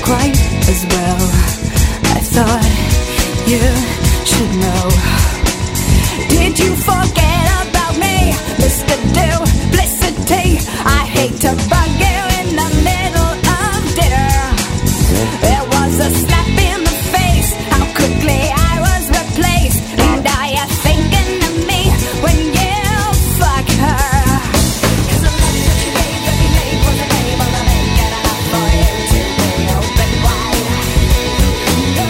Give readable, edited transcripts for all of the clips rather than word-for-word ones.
quite as well. I thought you should know. Did you forget about me, Mr. Duplicity? I hate to bug you in the middle of dinner. There was a slap in the face, how quickly I was replaced. And are you thinking of me when you fuck her? 'Cause the love that you gave every day wasn't able to make it enough for you to be open wide. No.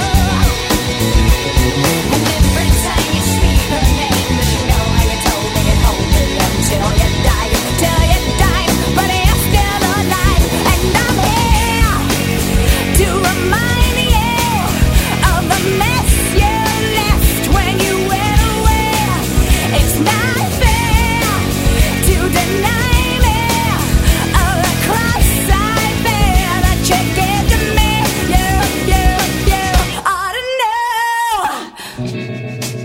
And every time you speak her name, does she know how you told me and hold me until you died? Till you died, but you're still alive. And I'm here to remind you of the mess you left when you went away. It's not fair to deny me of the cross I bear that you did to me. You ought to know.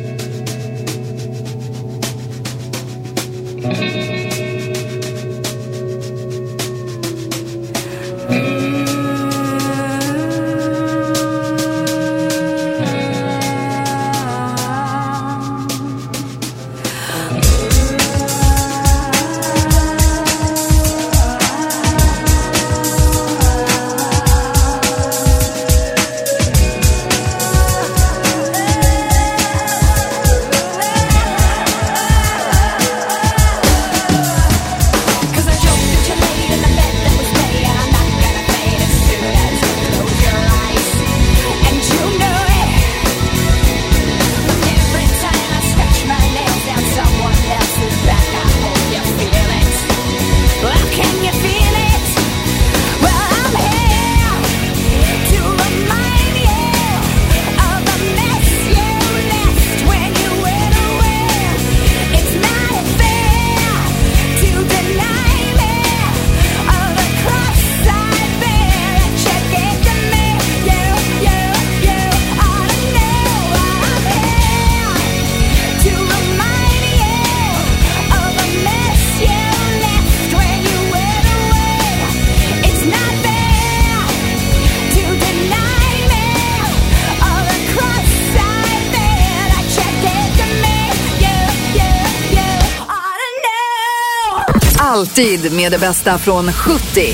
Cause I joked that you laid in the bed that was made, and I'm not gonna fade as soon as you close your eyes. And you know it. But every time I scratch my nails down someone else's back, I hope you feel it. Well, can you feel it? Well, I'm here to remind you of the mess you left when you went away. It's not fair to deny me of the cross I bear that you gave to me. You ought to know. I'm here to remind you of the mess you left when you went away. It's not fair to deny me of the cross I bear that you gave to me. You ought to know. Alltid med det bästa från 70,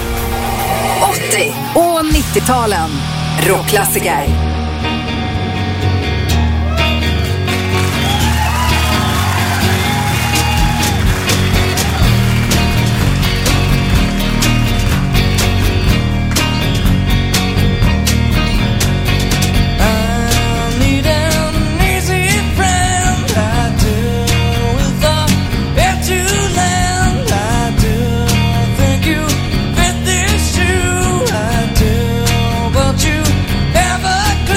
80 och 90-talen. Rockklassiker. I need an easy friend, I do, with a bed to land, I do. Think you fit this shoe, I do, but you never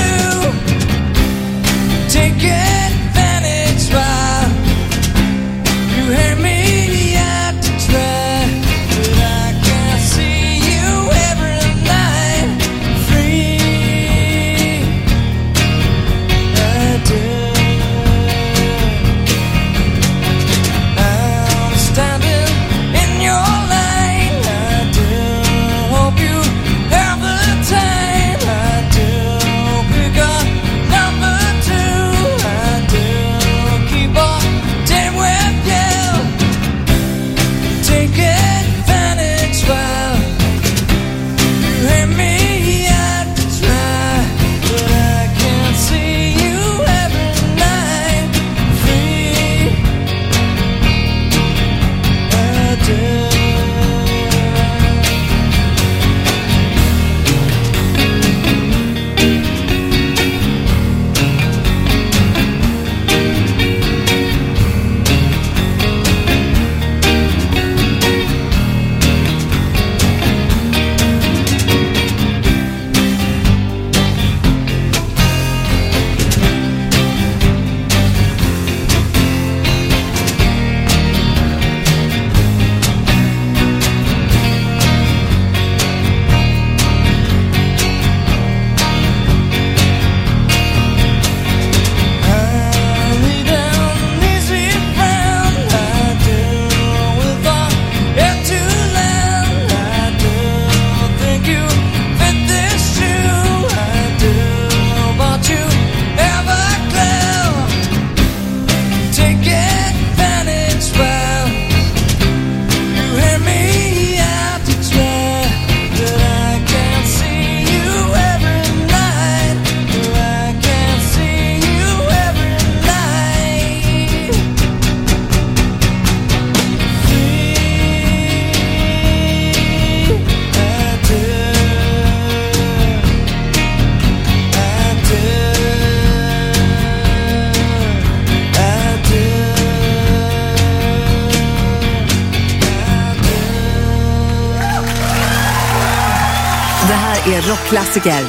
är rockklassiker.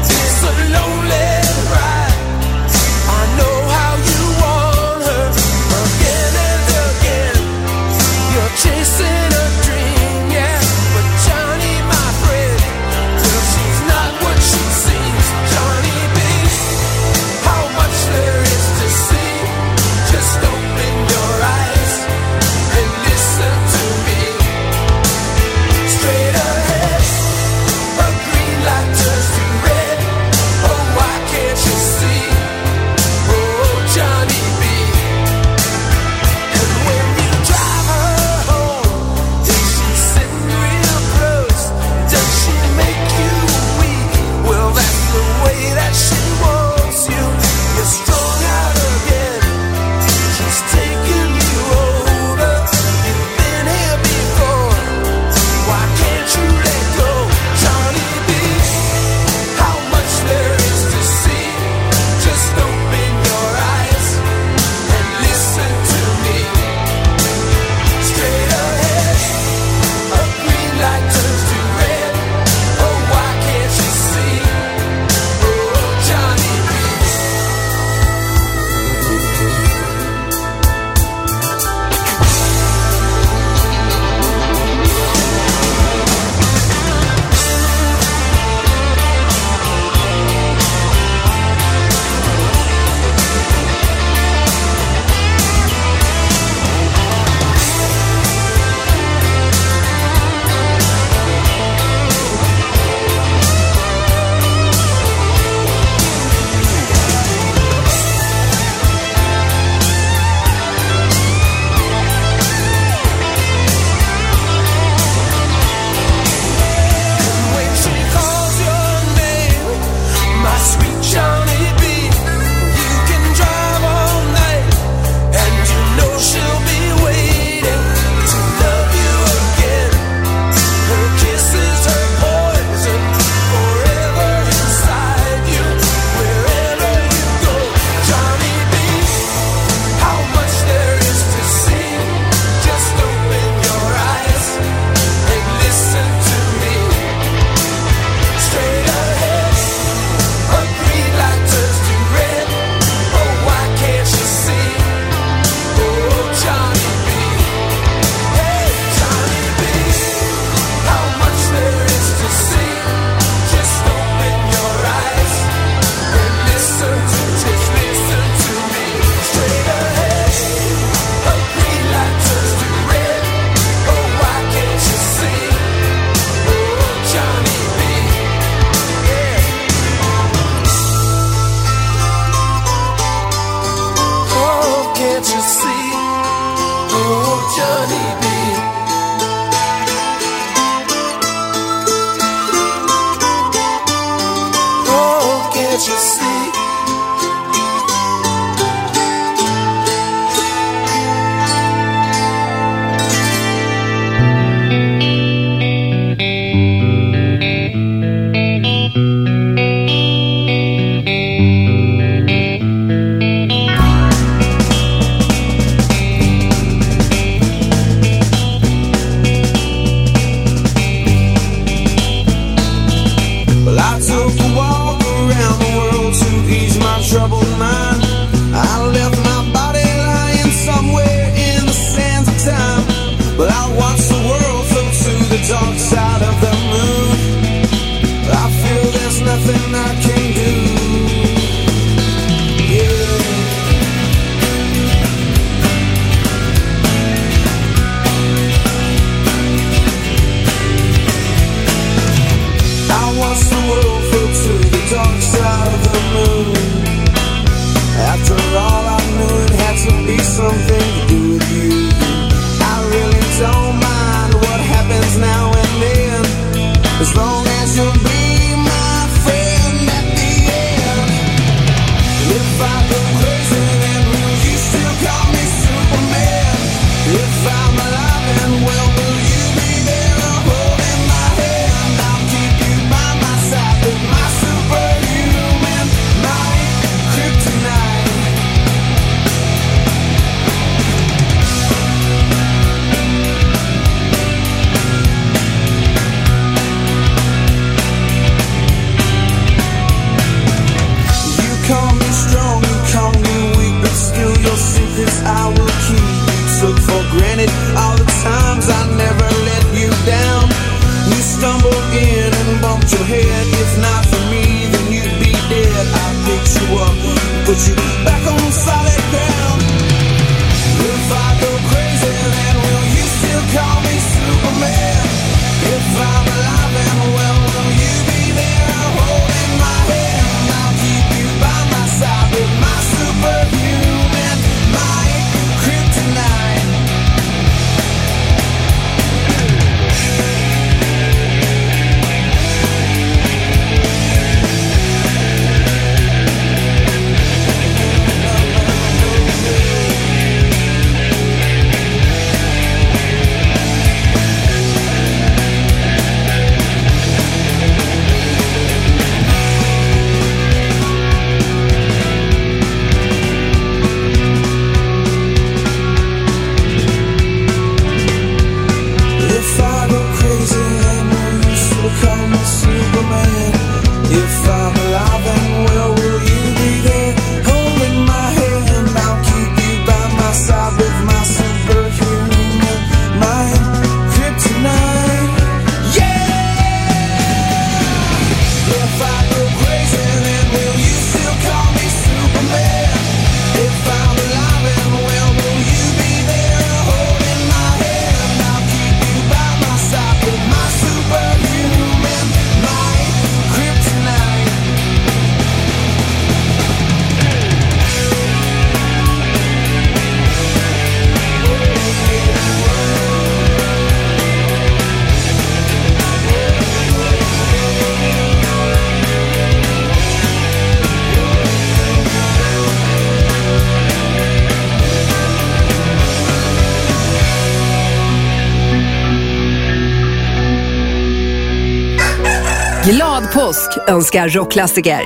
Lonely ride. I know how you want her. Glad påsk önskar rockklassiker.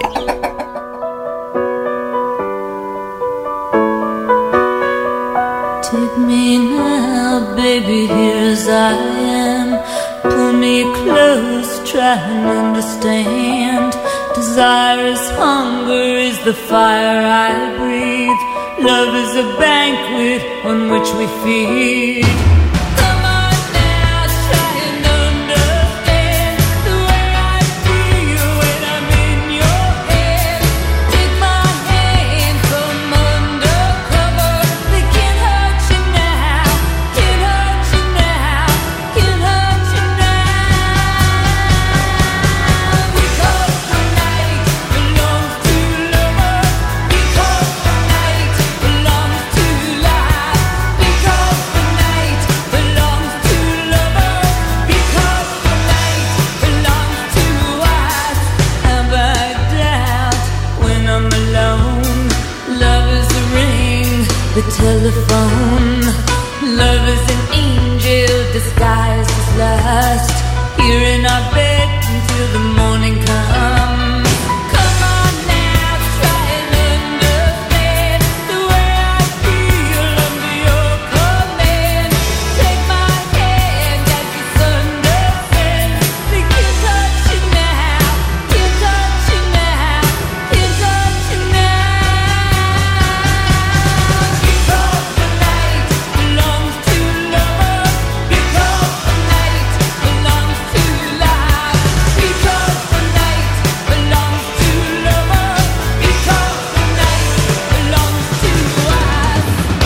Take me now, baby, here as I am. Pull me close, try and understand. Desire is hunger, is the fire I breathe. Love is a banquet on which we feed. Come on now, try and understand the way I feel when I'm in your head. Take my hand from undercover. They can't hurt you now, can't hurt you now, can't hurt you now. Because the night belongs to lovers. Because the night belongs to life. Because the night belongs to lovers. Because the night belongs to us. Have I doubt when I'm alone? Love is the ring, the telephone. Love is an angel disguised as lust. Here in our bed until the morning comes. Come on now, try and understand the way I feel under your command. Take my hand as the sun descends. They can't touch you now, can't touch you now, can't touch you now. Because the night belongs to lovers. Because the night belongs to life. Because the night belongs to lovers. Because the night belongs to us.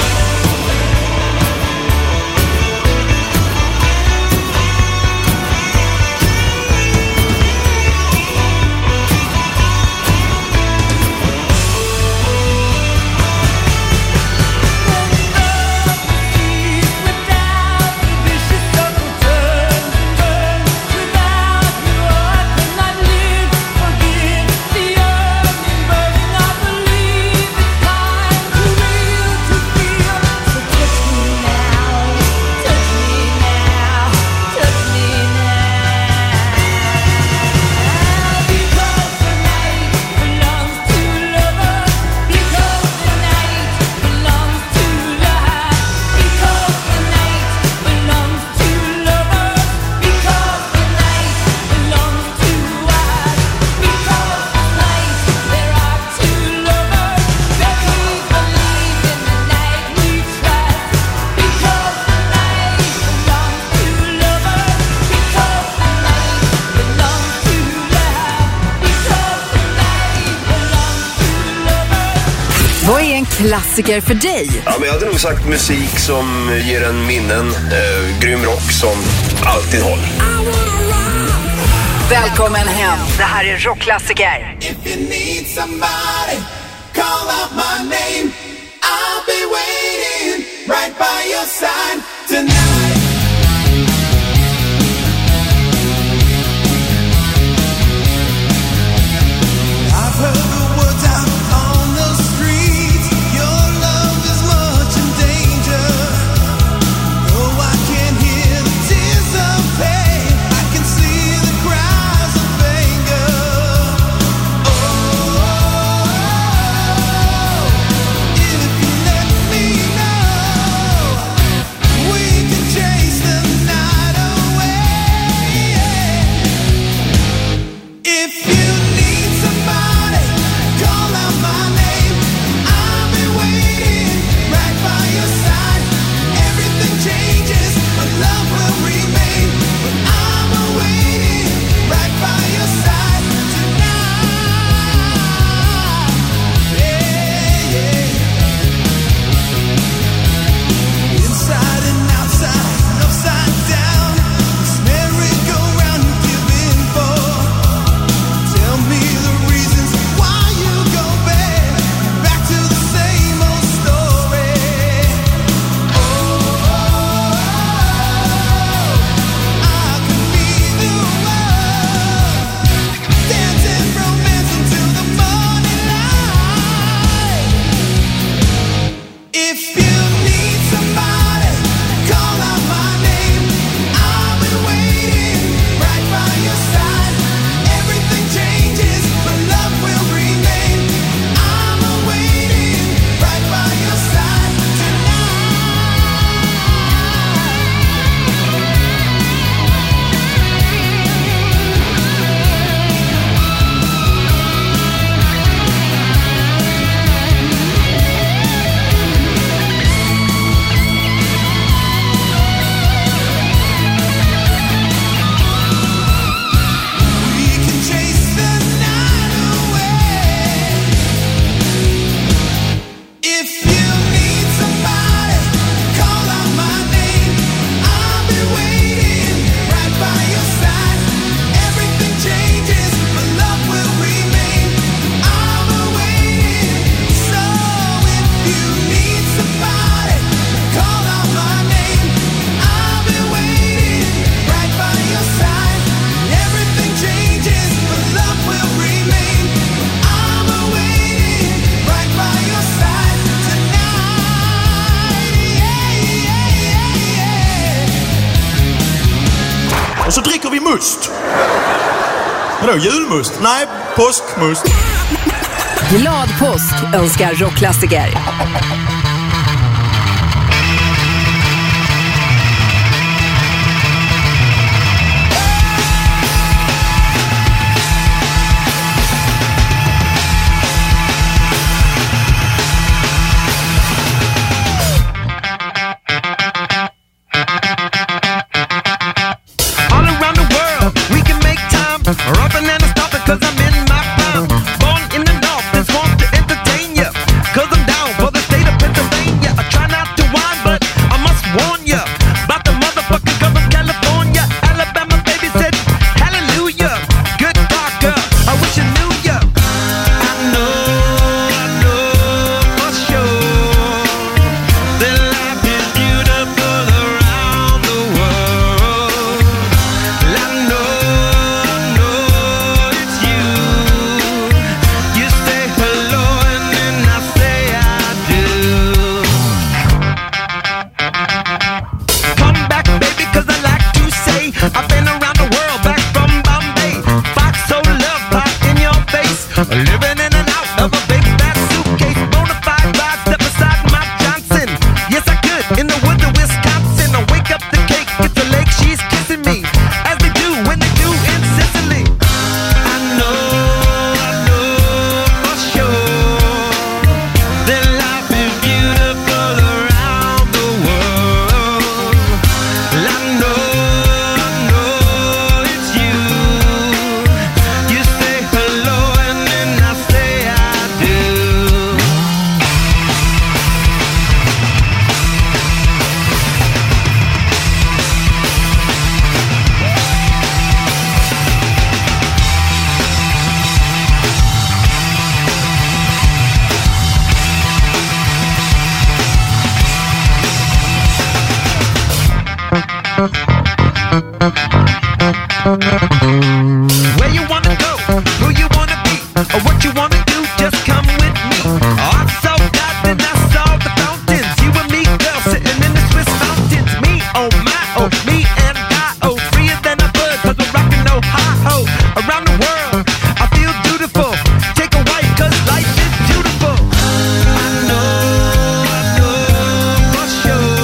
Without the vicious circle turns and burns. Without you I cannot live. Forgive the yearning burning. I believe it's time to real to feel. So touch me now, touch me now, touch me now. Because the night belongs to lovers. Because the night belongs to life. Because the night belongs to lovers. Because the night belongs to us. Because the night there are two lovers. That we believe in the night we trust. Because the night belongs to lovers. Because the night belongs to love. Because the night belongs to lovers. Vad är en klassiker för dig? Ja, men jag hade nog sagt musik som ger en minnen, grym rock som alltid håller. Välkommen hem. Det här är rockklassiker. If you need somebody, call out my name. I'll be waiting right by your side tonight. I've heard the words out on the streets. Your love is much in danger. Oh, I can hear the tears of pain. I can see the cries of anger. Oh, if you let me know, we can så dricker vi must. Vadå, julmust? Nej, påskmust. Glad påsk önskar rockklassiker. Rubbing and stopping cause I'm in my prime. Born in the north, this want to entertain ya. Cause I'm down for the state of Pennsylvania. I try not to whine, but I must warn ya about the motherfucking girl from California. Alabama baby said, hallelujah. Good God, girl, I wish you knew ya. I know for sure that life is beautiful around the world. I know I've been around the world, back from Bombay. Fox so love pop in your face. Living in and out of a big fat suitcase. Bonafide ride, step aside Mike Johnson. Yes, I could, in the woods of Wisconsin. I wake up the cake, it's a lake, she's kissing me. As they do when they do in Sicily. I know for sure that life is beautiful around the world. I know where you wanna go, who you wanna be, or what you wanna do, just come with me. Oh, I saw God, then I saw the fountains. You and me, girl, sitting in the Swiss mountains. Me, oh my, oh, me and I, oh, freer than a bird, cause we're rockin' Ohio. Around the world, I feel beautiful. Take a white, cause life is beautiful. I know for sure.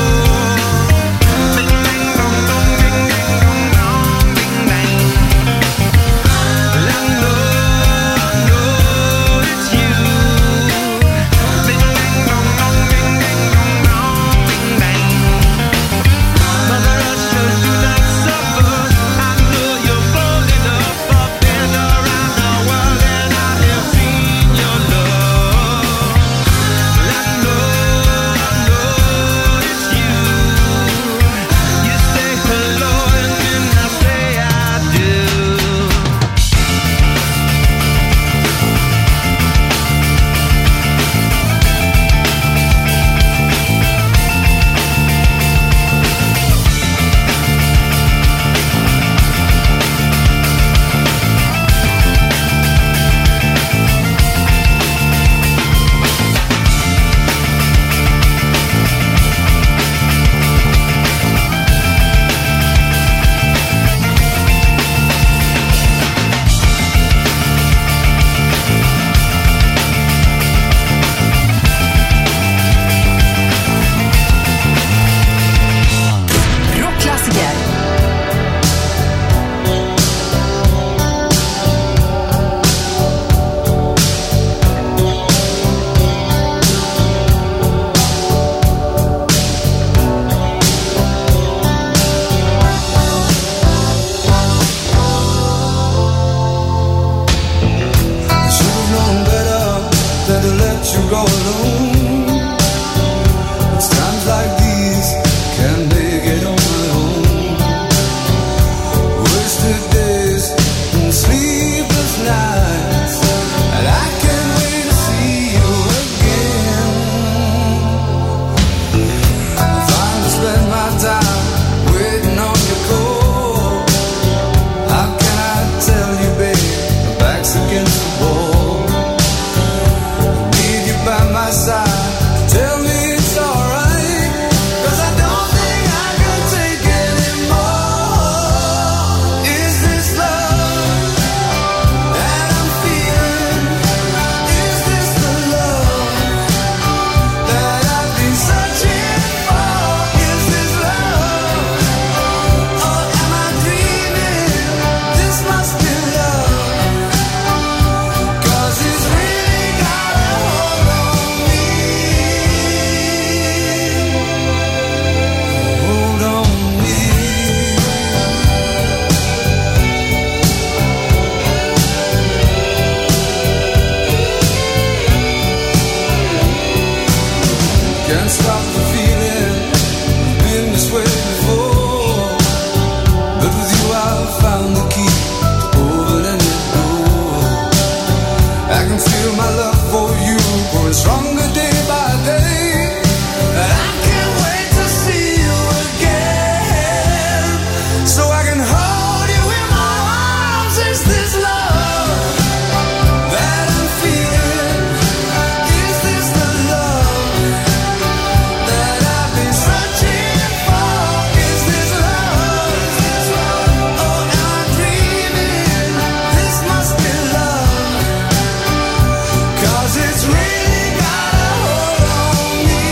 Can't stop the feeling, been this way before. But with you I've found the key to open any door. I can feel my love for you growing stronger day by day. And I can't wait to see you again, so I can hold you in my arms. Is this love that I'm feeling? Is this the love that I've been searching for? Is this love? Or am I dreaming? This must be love, 'cause it's really got a hold on me.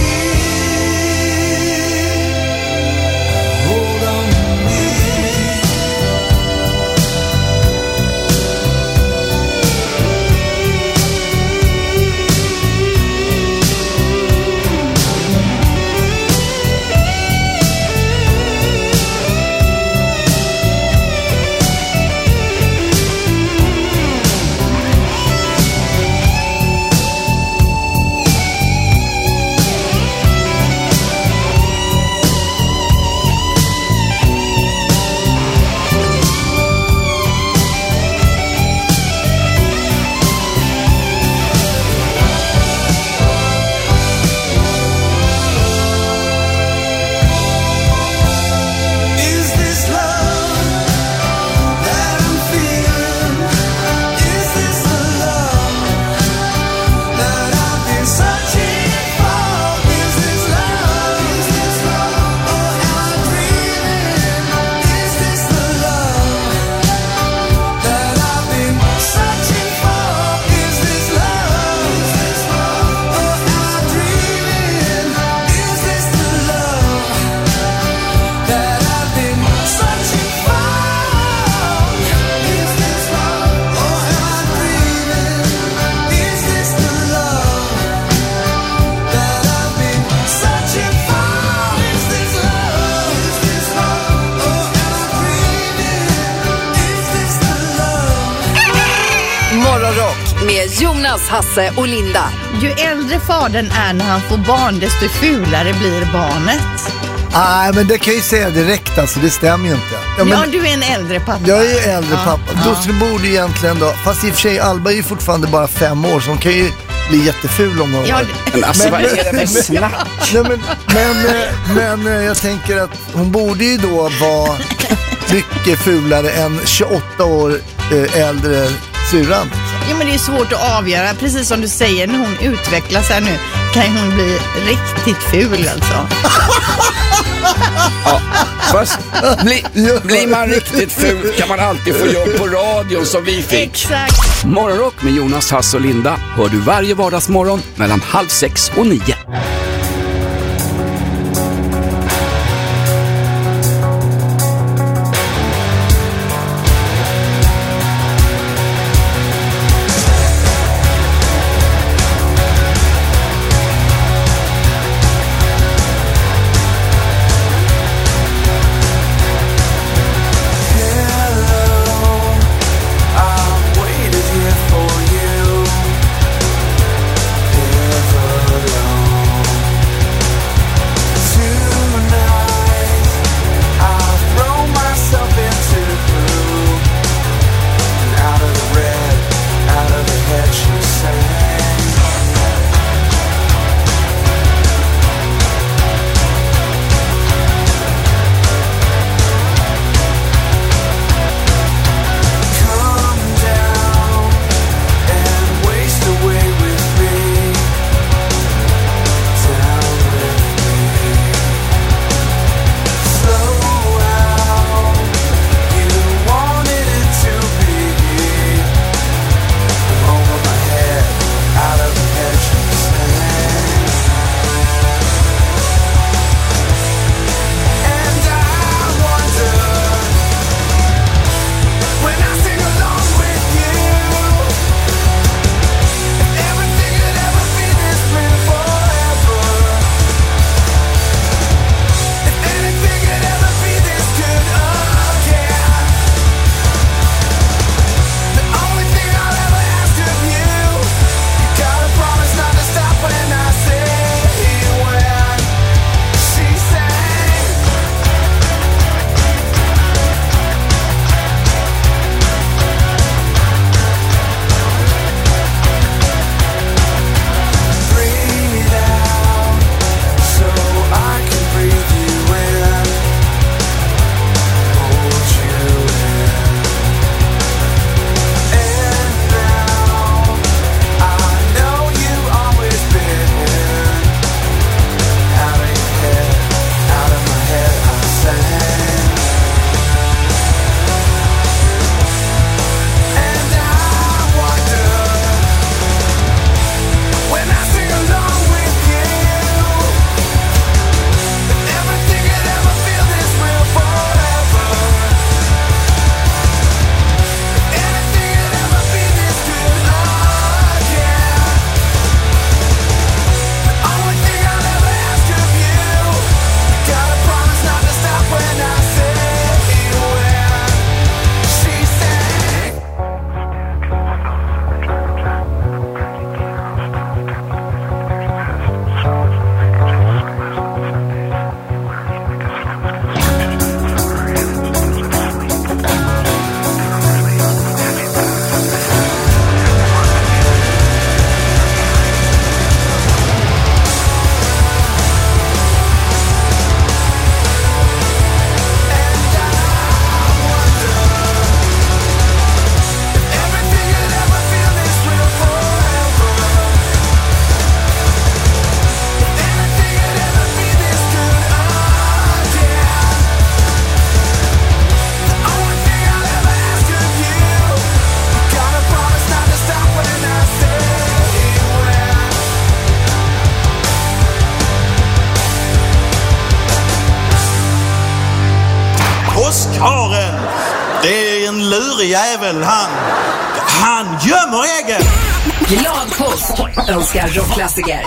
Hold on me. Is this love that I'm feeling? Is this the love that I've been searching for? Is this love? Or am I dreaming? Is this the love that I've been searching for? Is this love? Or am I dreaming? Is this the love that I've been searching for? Is this love? Or am I dreaming? Is this the love that I've been searching for? Is this love? Or am I dreaming? Is this the love? Morgonrock med Jonas, Hasse och Linda. Ju äldre fadern är när han får barn, desto fulare blir barnet. Nej, men det kan jag ju säga direkt, alltså det stämmer ju inte. Ja, men Ja, du är en äldre pappa. jag är ju äldre pappa. Ja. Då så borde ju egentligen då, fast i och för sig Alba är ju fortfarande bara 5 år, så hon kan ju bli jätteful om några Ja, år. Men alltså vad är det med snack? Nej, men jag tänker att hon borde ju då vara mycket fulare än 28 år äldre syrran. Ja, men det är svårt att avgöra. Precis som du säger, när hon utvecklas här nu kan hon bli riktigt ful alltså. Ja, fast blir man riktigt ful kan man alltid få jobb på radion som vi fick. Exakt. Morgonrock med Jonas, Hasse och Linda hör du varje vardagsmorgon mellan 5:30 och 9. I've waited here for you. Never alone. karlen. Det är en lurig jävel han gömmer äggen. Glad påsk önskar rockklassiker.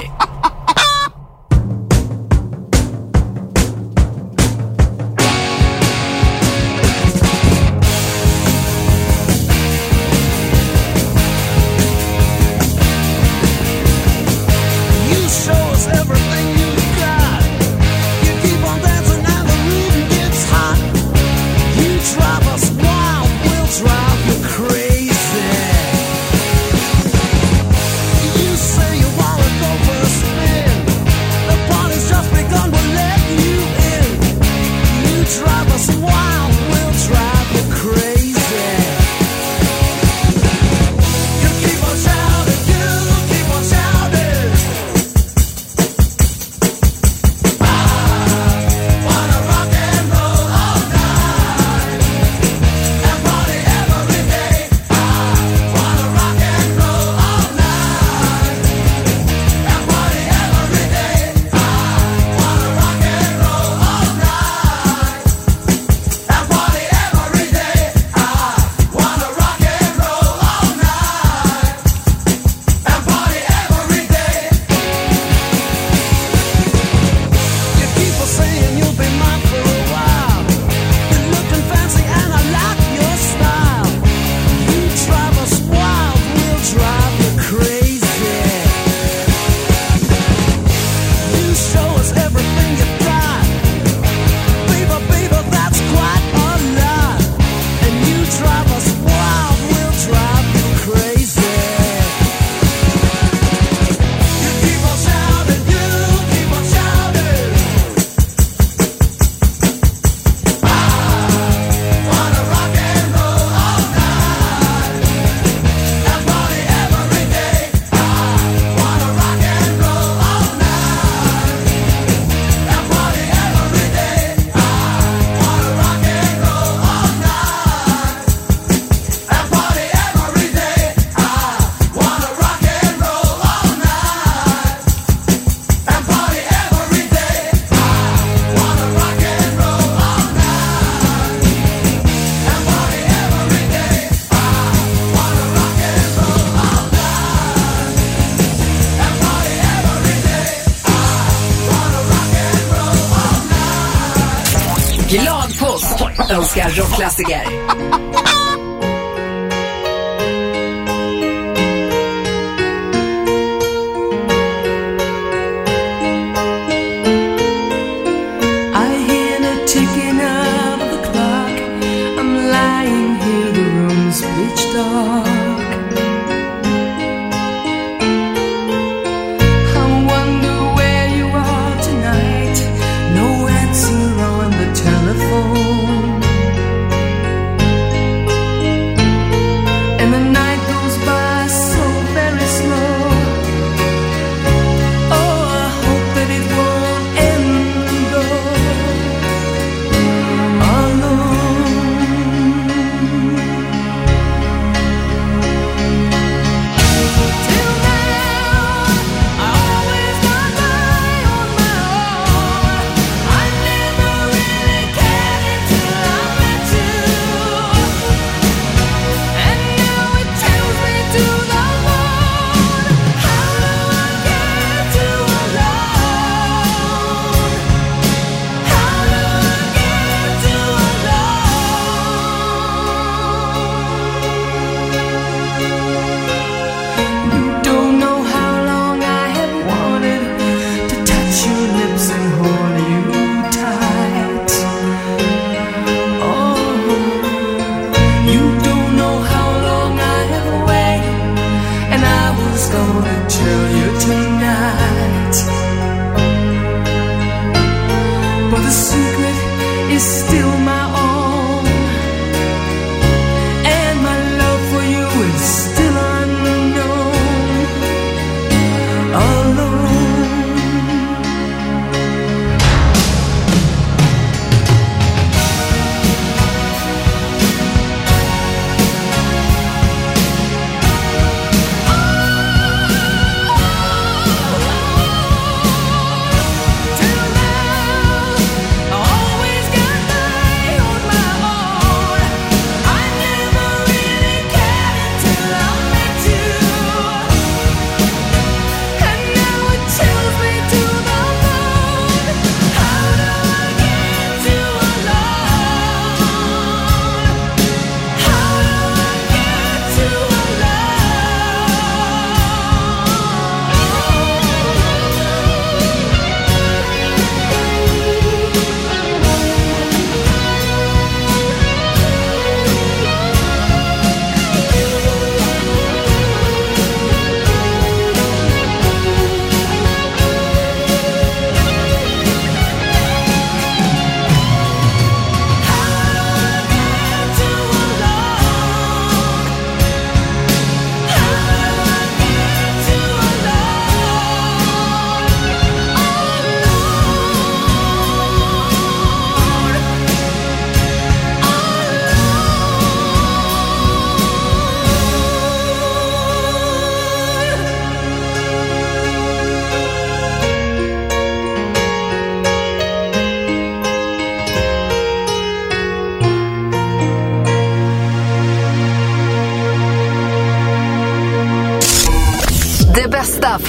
Glad påsk önskar rockklassiker.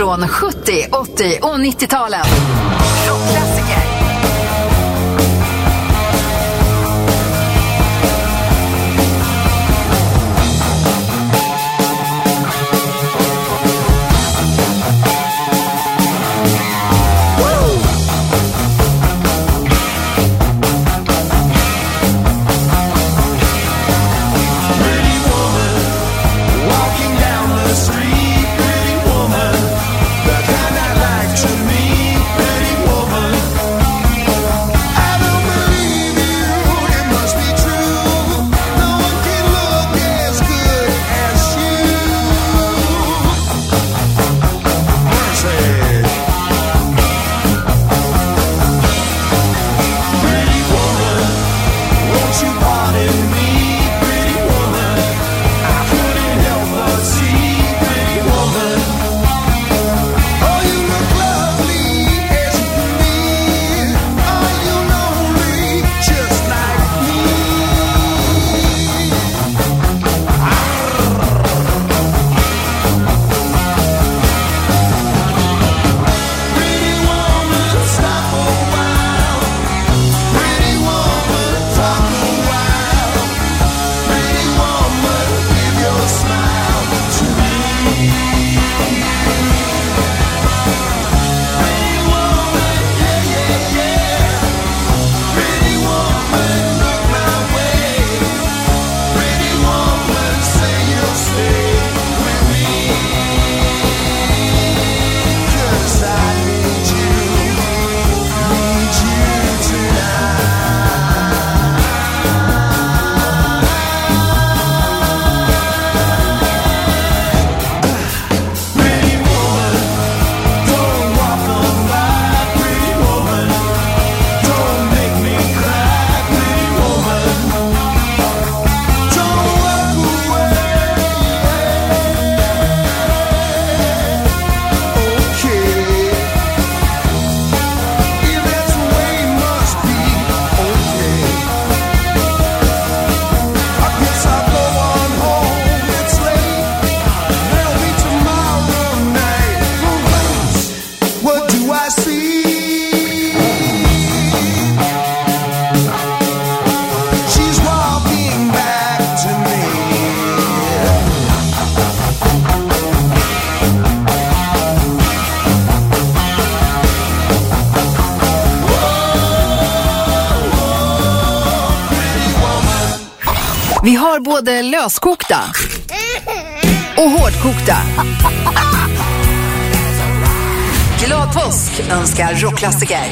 från 70, 80 och 90-talen. Rockklassiker. Vi har både löskokta och hårdkokta. Glad påsk önskar rockklassiker.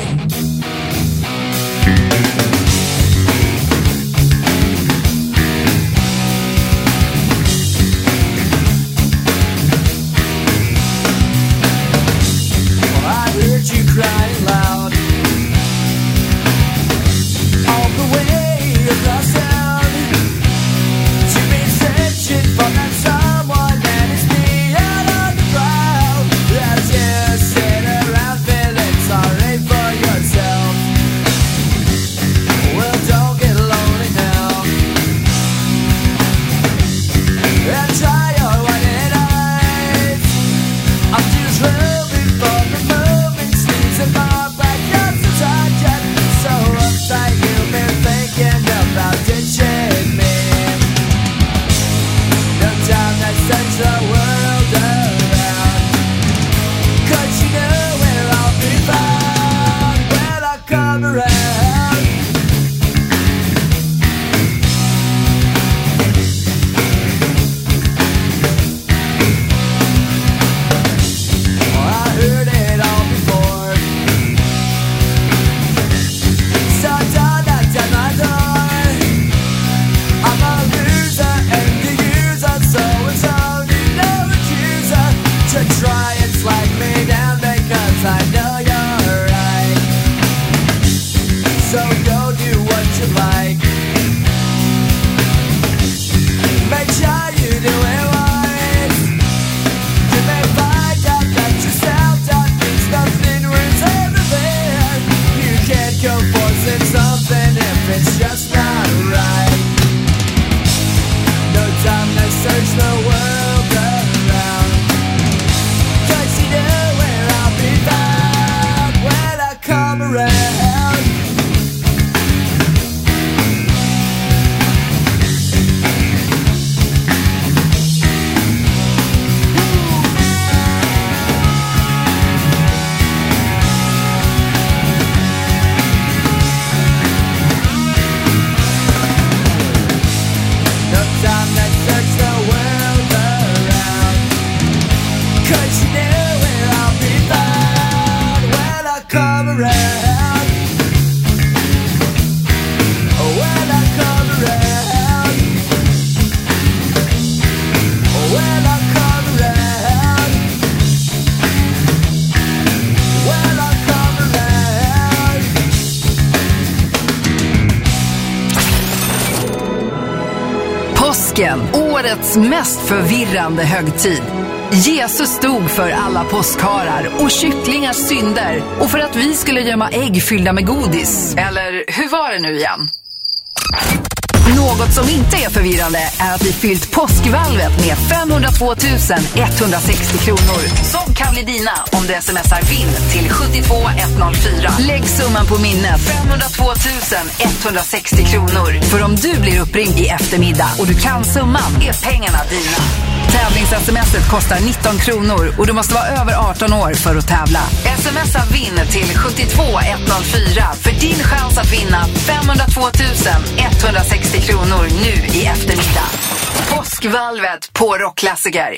I heard you crying loud all the way across town. You've been searching for that someone that is beyond on the crowd. As you sit around feeling sorry for yourself. Well, don't get lonely now. And try your white eyes. I'm just hoping for the moment sleeps in my back. You're so tired, so uptight. You've been thinking about ditching me. No time that sends the world around. 'Cause you know where I'll be found when I come around. I heard it all before. So don't knock at my door. I'm a loser and the user, so it's only no accuser to try and slag me down because I know you're right. So go do what you like. Make sure you do it right. You may find out that yourself that means nothing worth everything. You can't go forcing something if it's just not right. No time to search the world around. 'Cause you know No time to search the world around, 'cause you know where I'll be found when I come around. Oh, when I come around. Oh, when I come around. When I come around. Påsken, årets mest förvirrande högtid. Jesus stod för alla påskharar och kycklingars synder och för att vi skulle gömma ägg fyllda med godis. Eller hur var det nu igen? Något som inte är förvirrande är att vi fyllt påskvalvet med 502 160 kronor. Som kan bli dina om du smsar vinn till 72104. Lägg summan på minnet 502 160 kronor. För om du blir uppringd i eftermiddag och du kan summan är pengarna dina. Tävlings-smset kostar 19 kronor och du måste vara över 18 år för att tävla. Smsa vinn till 72104 för din chans att vinna 502 160 kronor nu i eftermiddag. Påskvalvet på Rockklassiker.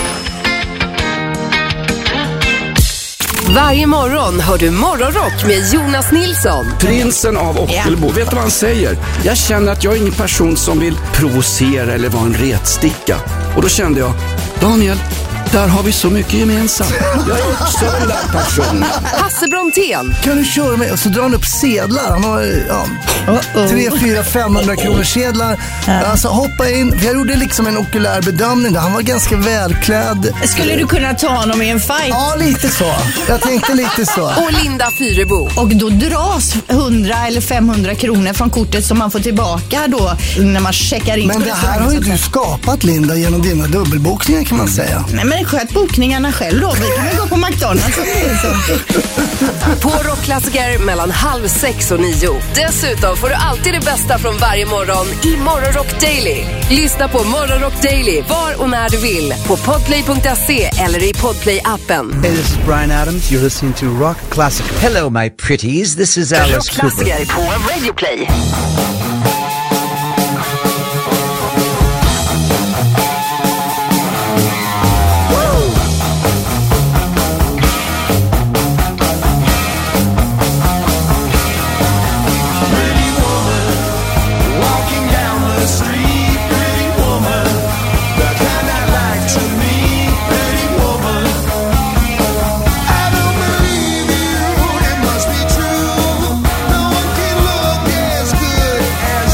Varje morgon hör du Morgonrock med Jonas Nilsson. Prinsen av Ockelbo, vet du vad han säger? Jag känner att jag är ingen person som vill provocera eller vara en retsticka. Och då kände jag, Daniel, där har vi så mycket gemensamt. Jag är också den där personen. Hasse Brontén. Kan du köra med? Och så drar han upp sedlar. Han har 3, 4, 500 kronor sedlar. Alltså hoppa in. Jag gjorde liksom en okulär bedömning där. Han var ganska välklädd. Skulle du kunna ta honom i en fight? Ja, lite så. Jag tänkte lite så. Och Linda Fyrebo. Och då dras 100 eller 500 kronor från kortet som man får tillbaka då när man checkar in. Men det här har ju du skapat, Linda, genom dina dubbelbokningar kan man säga. Nej, men sköt bokningarna själv då. Vi kan väl gå på McDonalds. På Rockklassiker mellan 5:30 och 9. Dessutom får du alltid det bästa från varje morgon i Morgonrock Daily. Lyssna på Morgonrock Daily var och när du vill på podplay.se eller i Podplay-appen. Hey, this is Bryan Adams. You're listening to Rock Classic. Hello, my pretties. This is Alice Cooper. Rockklassiker på Radio Play. As good as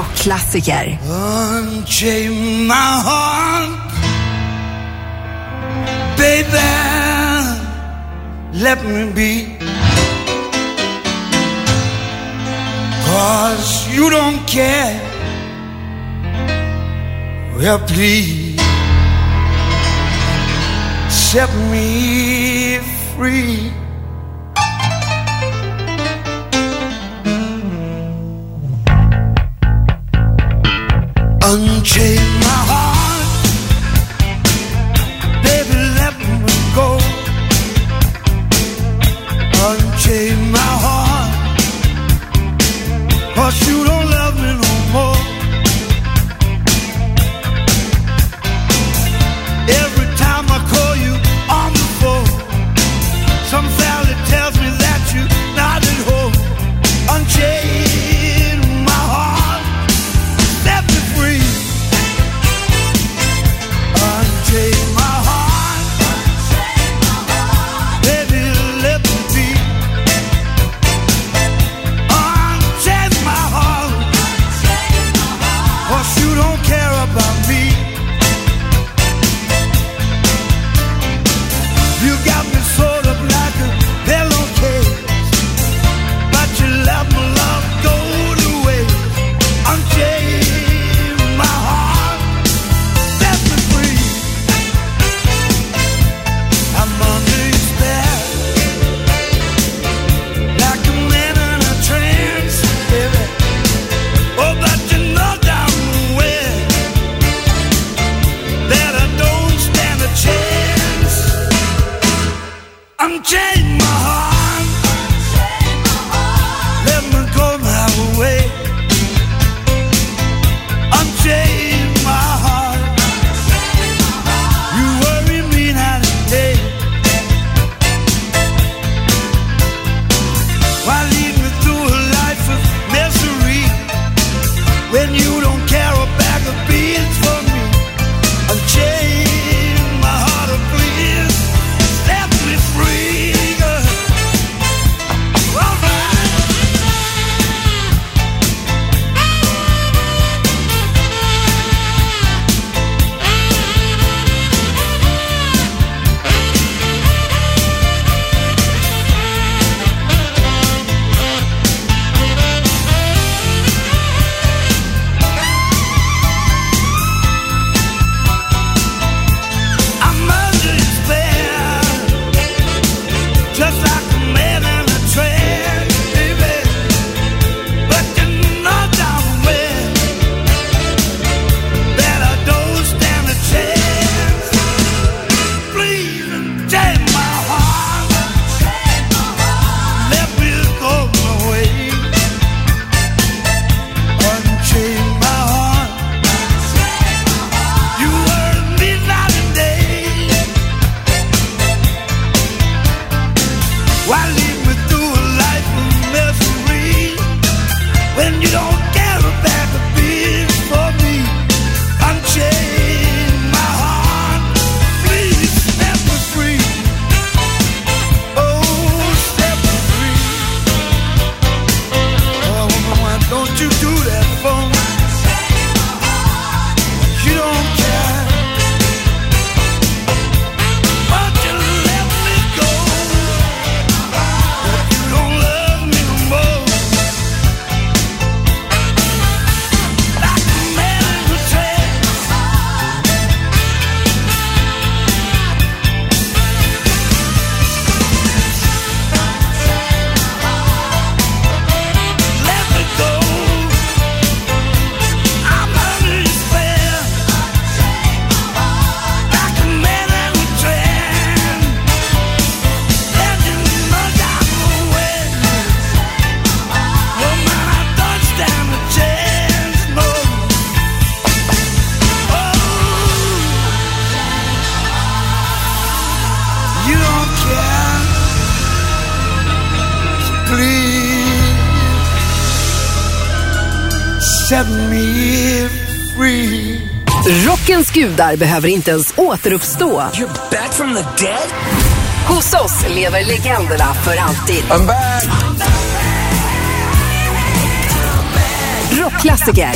rockklassiker. Unchain my heart, baby, let me be. 'Cause you don't care. Well, please set me free. Unchain my heart, baby, let me go. Unchain my heart, 'cause you don't love me no more. Every time I call you on the phone, some valley tells me that you're not at home. Unchain my heart, set me free. Unchain my heart, baby, let me be. Unchain my heart, 'cause you don't care about me. You got me sort of like a pillowcase, but you let my love go to waste. Unchain my heart, set me free. I'm under your spell, like a man in a trance, baby. Oh, but you know damn well that I don't stand a chance. Unchain my heart, let me go my way. Unchain my heart, you worry me night and day. Why lead me through a life of misery when you don't care a bag of beans for me? Unchain my heart, oh please, set me free. All right. I'm under your spell, just like a man in a trance, baby. But you know damn well that I don't stand a chance. Please unchain my heart, let me go my way. Unchain my heart, you worry me night and day. Why lead me through a life of misery when you don't care a bag of beans for me? Unchain my heart, please set me free. Oh, set me free. Oh, woman, why don't you do that for me? You don't care, but you let me go. But you don't love me no more. Like a man in a trance. Let me go. I'm under your spell, like a man in a trance. And you know that way. Oh man, I don't stand a chance, no. Oh, you don't care, so please set me free. Rockens gudar behöver inte ens återuppstå. You're back from the dead? Hos oss lever legenderna för alltid. I'm back. rockklassiker.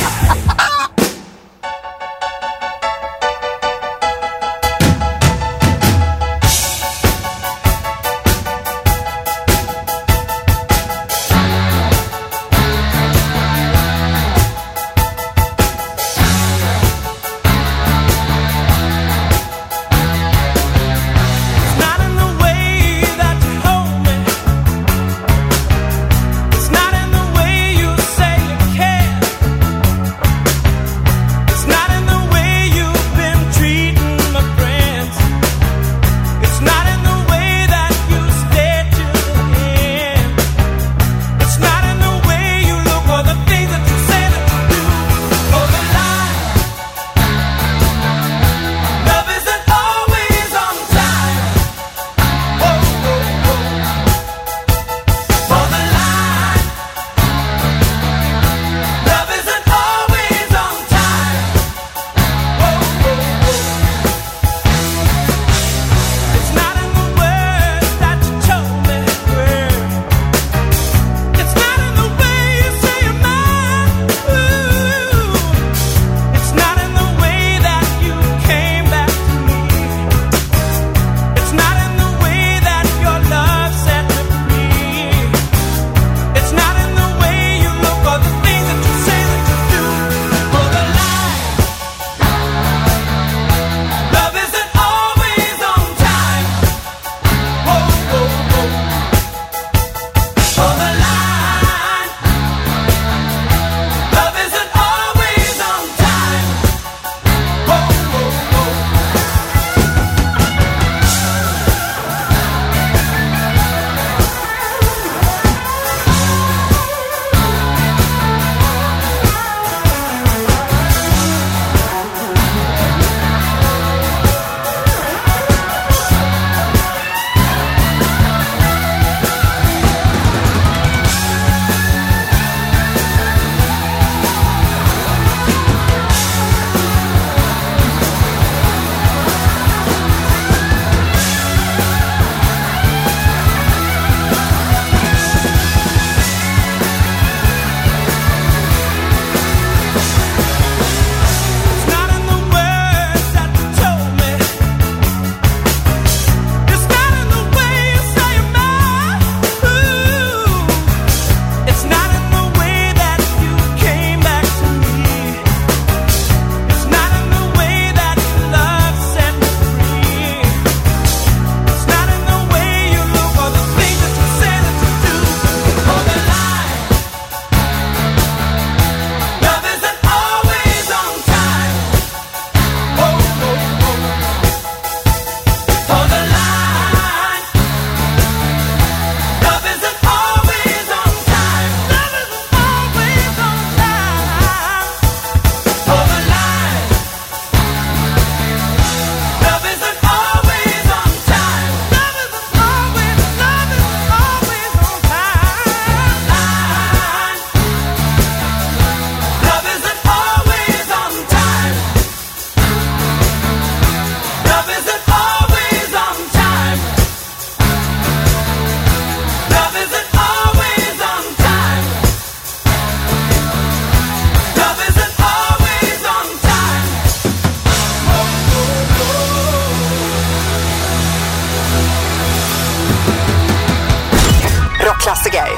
Klassiker.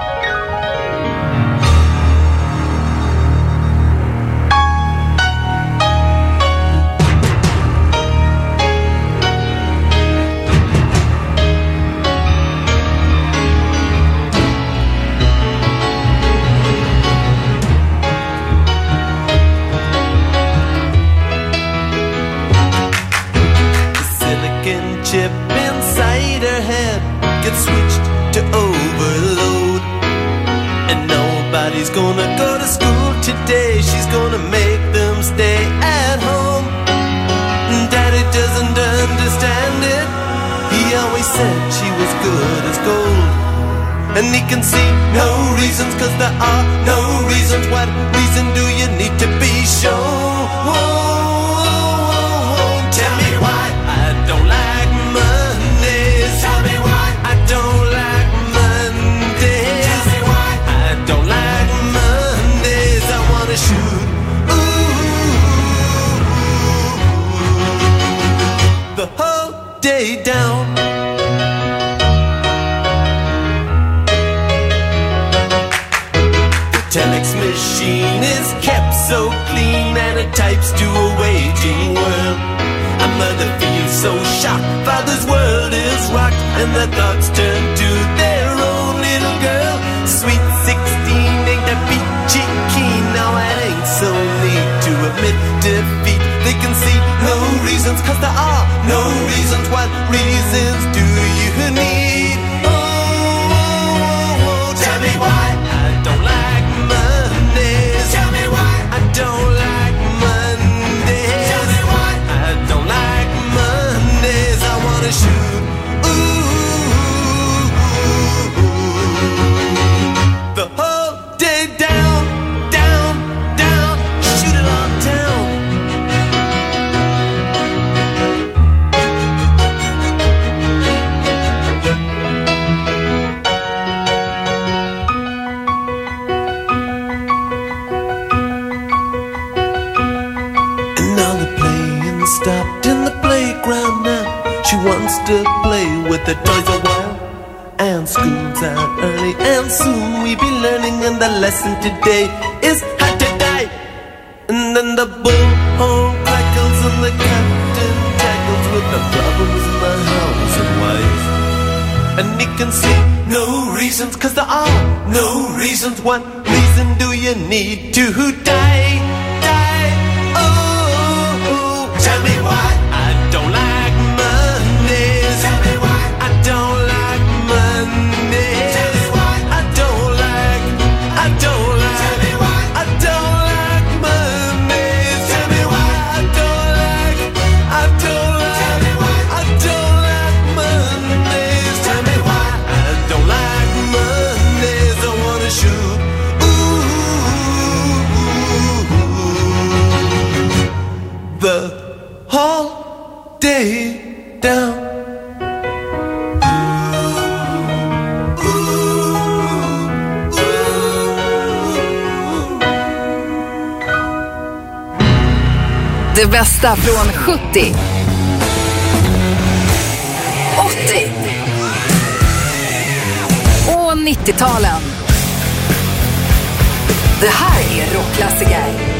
Silicon chip inside her head gets switched to overload, and nobody's gonna go to school today. She's gonna make them stay at home. Daddy doesn't understand it. He always said she was good as gold, and he can see no reasons, 'cause there are no reasons. What reason do you need to be shown? Tell me why I don't like Mondays. Tell me why I don't like Mondays. Tell me why I don't like Mondays. I wanna wanna shoot. The whole day down. The telex machine is kept so clean, and it types to a waging world. A mother feels so shocked, father's world is rocked, and their thoughts turn to their own little girl. Sweet 16 ain't that peachy keen. Now it ain't so neat to admit defeat. They can see no reasons, cause there are no reasons. What reasons do you need? Oh, tell me why I don't like Mondays. Tell me why I don't like Mondays. Tell me why I don't like Mondays. I wanna shoot. The whole day down, down, down. Shoot it all down. And now the playing stopped in the playground now. She wants to play with the toys a while. And school's out early, and soon we be learning. And the lesson today is how to die. And then the bullhorn crackles, and the captain tackles with the problems in the house and wife. And he can see no reasons, cause there are no reasons. What reason do you need to die? Die, oh, tell me why I don't like Mondays. Tell me why I don't like Mondays. Tell me why I don't like Tell me why I don't like Mondays. Tell me why I don't like Tell me why I don't like Mondays. Tell me why I don't like Mondays. I wanna shoot. The whole day down. Det bästa från 70, 80 och 90-talen. Det här är rockklassiker.